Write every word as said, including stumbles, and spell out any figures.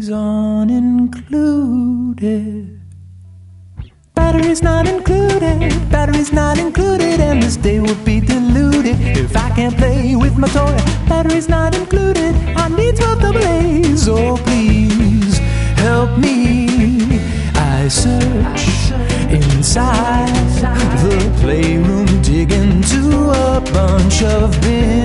batteries aren't included. Batteries not included, batteries not included, and this day would be diluted if I can't play with my toy. Batteries not included, I need twelve double A's, oh please help me. I search inside the playroom, dig into a bunch of bins.